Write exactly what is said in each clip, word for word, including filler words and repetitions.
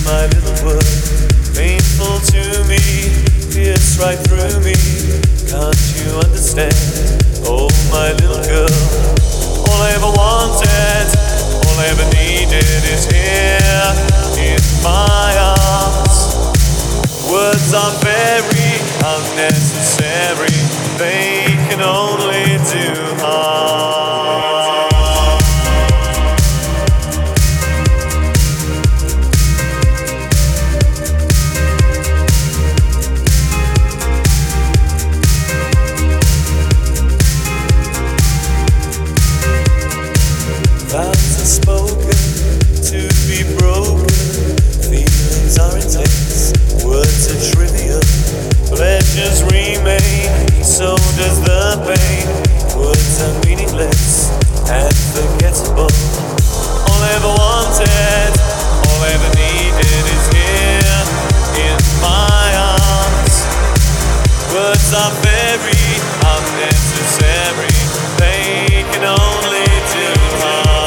my little word, painful to me, pierce right through me. Can't you understand? Oh, my little girl. All I ever wanted, all I ever needed is here in my arms. Words are very unnecessary, they can only do harm. Vows are spoken to be broken, feelings are intense, words are trivial, pleasures remain, so does the pain. Words are meaningless and forgettable. All I ever wanted, all I ever needed is here in my arms. Words are very unnecessary, they can only do harm.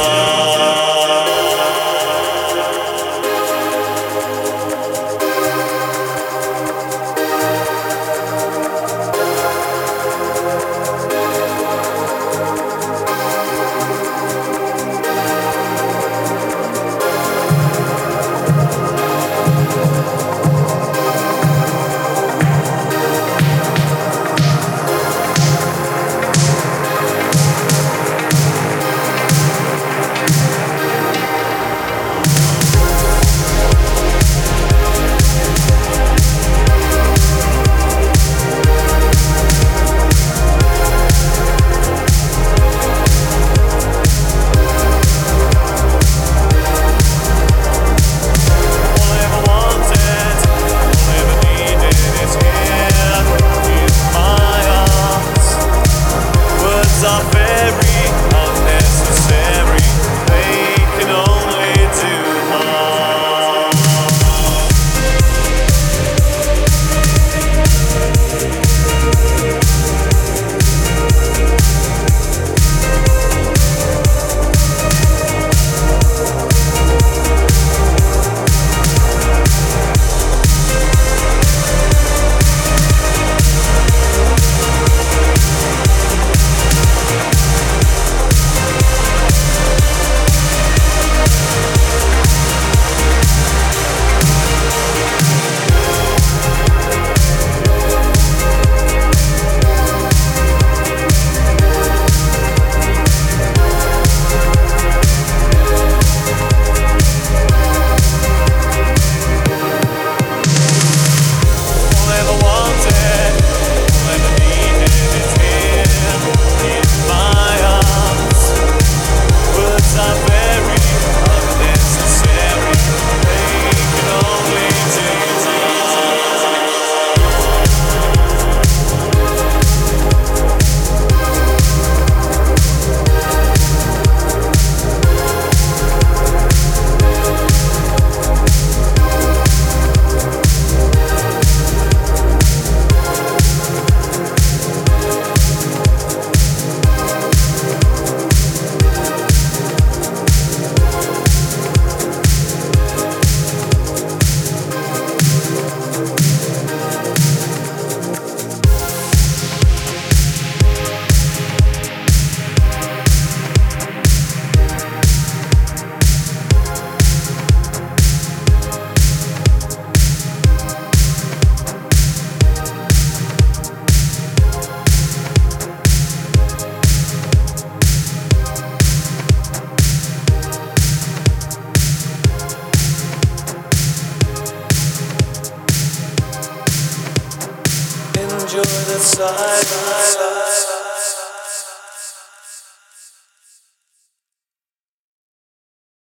Enjoy the silence.